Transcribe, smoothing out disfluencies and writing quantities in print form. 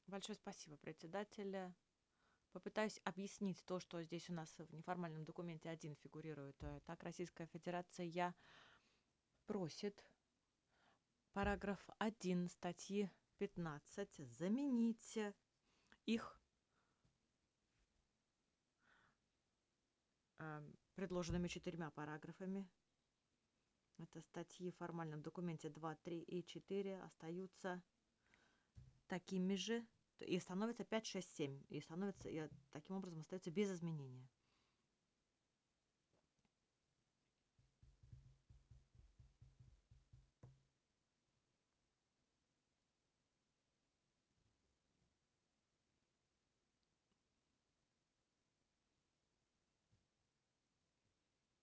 Большое спасибо, председатель. Попытаюсь объяснить то, что здесь у нас в неформальном документе один фигурирует. Так, Российская Федерация просит параграф 1 статьи 15 заменить их предложенными 4 параграфами. Это статьи в формальном документе 2, 3 и 4 остаются такими же, и становится 5, 6, 7. И становится, и таким образом остается без изменения.